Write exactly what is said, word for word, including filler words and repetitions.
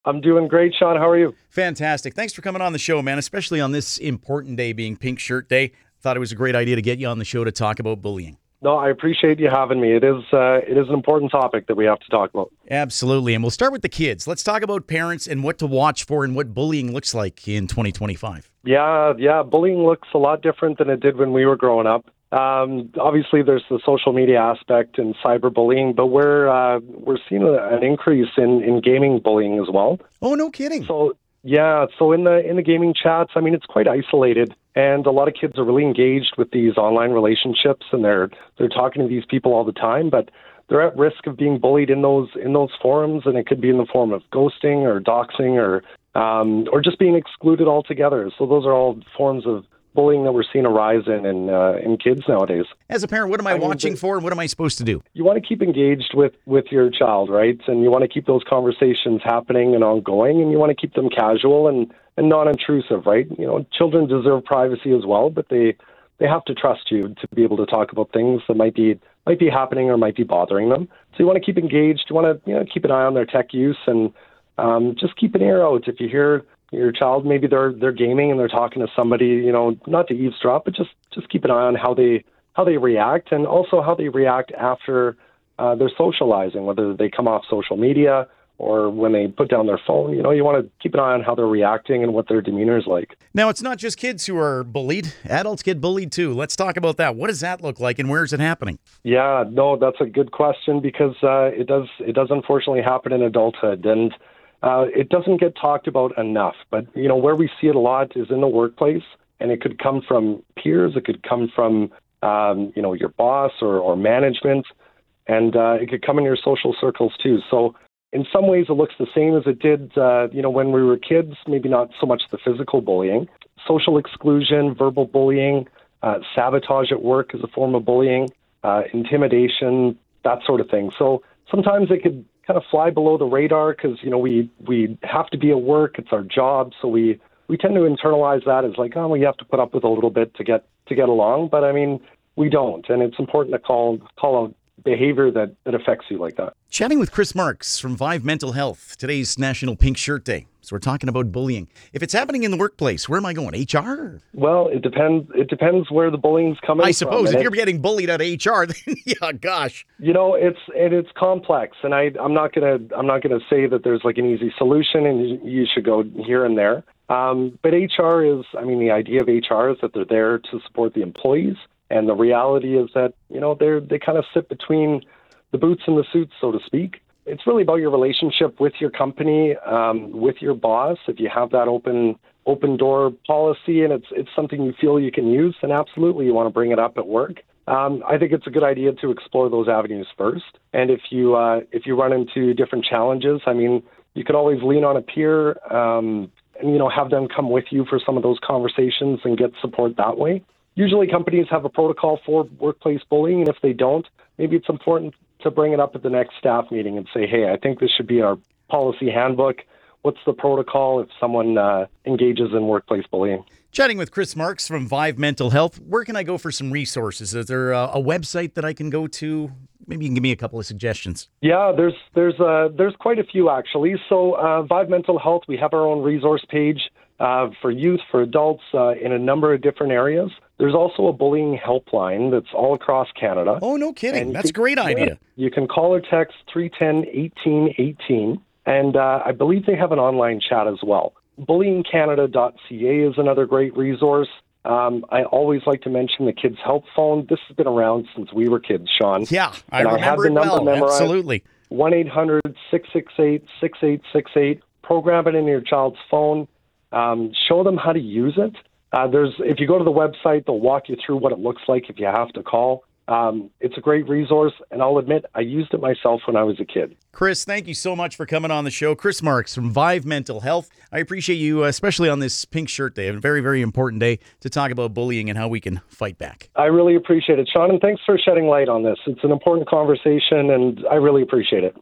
I'm doing great, Sean. How are you? Fantastic. Thanks for coming on the show, man, especially on this important day being Pink Shirt Day. Thought it was a great idea to get you on the show to talk about bullying. No, I appreciate you having me. It is uh, it is an important topic that we have to talk about. Absolutely. And we'll start with the kids. Let's talk about parents and what to watch for and what bullying looks like in twenty twenty-five. Yeah, yeah. Bullying looks a lot different than it did when we were growing up. Um, obviously, there's the social media aspect and cyberbullying, but we're uh, we're seeing a, an increase in, in gaming bullying as well. Oh, no kidding. So yeah, so in the in the gaming chats, I mean, it's quite isolated, and a lot of kids are really engaged with these online relationships, and they're they're talking to these people all the time, but they're at risk of being bullied in those in those forums, and it could be in the form of ghosting or doxing or um, or just being excluded altogether. So those are all forms of bullying that we're seeing a rise in in, uh, in kids nowadays. As a parent, what am I, I mean, watching the- for and what am I supposed to do? You want to keep engaged with, with your child, right? And you want to keep those conversations happening and ongoing, and you want to keep them casual and, and non-intrusive, right? You know, children deserve privacy as well, but they they have to trust you to be able to talk about things that might be might be happening or might be bothering them. So you want to keep engaged. You want to you know keep an eye on their tech use and um, just keep an ear out if you hear your child, maybe they're they're gaming and they're talking to somebody, you know, not to eavesdrop, but just, just keep an eye on how they how they react, and also how they react after uh, they're socializing, whether they come off social media or when they put down their phone. You know, you want to keep an eye on how they're reacting and what their demeanor is like. Now, it's not just kids who are bullied. Adults get bullied too. Let's talk about that. What does that look like and where is it happening? Yeah, no, that's a good question because uh, it does it does unfortunately happen in adulthood, and Uh, it doesn't get talked about enough, but, you know, where we see it a lot is in the workplace, and it could come from peers, it could come from, um, you know, your boss or, or management, and uh, it could come in your social circles too. So in some ways it looks the same as it did, uh, you know, when we were kids, maybe not so much the physical bullying. Social exclusion, verbal bullying, uh, sabotage at work is a form of bullying, uh, intimidation, that sort of thing. So sometimes it could kind of fly below the radar because, you know, we, we have to be at work. It's our job. So we, we tend to internalize that as like, oh, well, you have to put up with a little bit to get to get along. But I mean, we don't. And it's important to call call out behavior that, that affects you like that. Chatting with Chris Marks from Vive Mental Health. Today's National Pink Shirt Day. So we're talking about bullying. If it's happening in the workplace, where am I going? H R? Well, it depends. It depends where the bullying's coming from. I suppose And if it- you're getting bullied at H R, then yeah, gosh. You know, it's and it's complex, and I I'm not gonna I'm not gonna say that there's like an easy solution, and you, you should go here and there. Um, but H R is, I mean, the idea of H R is that they're there to support the employees, and the reality is that you know they're they kind of sit between the boots and the suits, so to speak. It's really about your relationship with your company, um, with your boss. If you have that open open door policy, and it's it's something you feel you can use, then absolutely you want to bring it up at work. Um, I think it's a good idea to explore those avenues first. And if you uh, if you run into different challenges, I mean, you could always lean on a peer um, and you know have them come with you for some of those conversations and get support that way. Usually, companies have a protocol for workplace bullying, and if they don't, maybe it's important to bring it up at the next staff meeting and say, hey, I think this should be our policy handbook. What's the protocol if someone uh, engages in workplace bullying? Chatting with Chris Marks from Vive Mental Health. Where can I go for some resources? Is there a, a website that I can go to? Maybe you can give me a couple of suggestions. Yeah, there's there's uh, there's quite a few actually. So uh, Vive Mental Health, we have our own resource page uh, for youth, for adults uh, in a number of different areas. There's also a bullying helpline that's all across Canada. Oh, no kidding. And That's a you- great idea. yeah, you can call or text three one zero, one eight one eight, and uh, I believe they have an online chat as well. bullying canada dot c a is another great resource. Um, I always like to mention the Kids Help Phone. This has been around since we were kids, Sean. Yeah, I And I have remember the it number well. memorized. Absolutely. one eight hundred, six six eight, six eight six eight. Program it in your child's phone. Um, show them how to use it. Uh, there's, if you go to the website, they'll walk you through what it looks like if you have to call. Um, it's a great resource, and I'll admit I used it myself when I was a kid. Chris, thank you so much for coming on the show. Chris Marks from Vive Mental Health. I appreciate you, uh, especially on this Pink Shirt Day, a very, very important day to talk about bullying and how we can fight back. I really appreciate it, Sean, and thanks for shedding light on this. It's an important conversation, and I really appreciate it.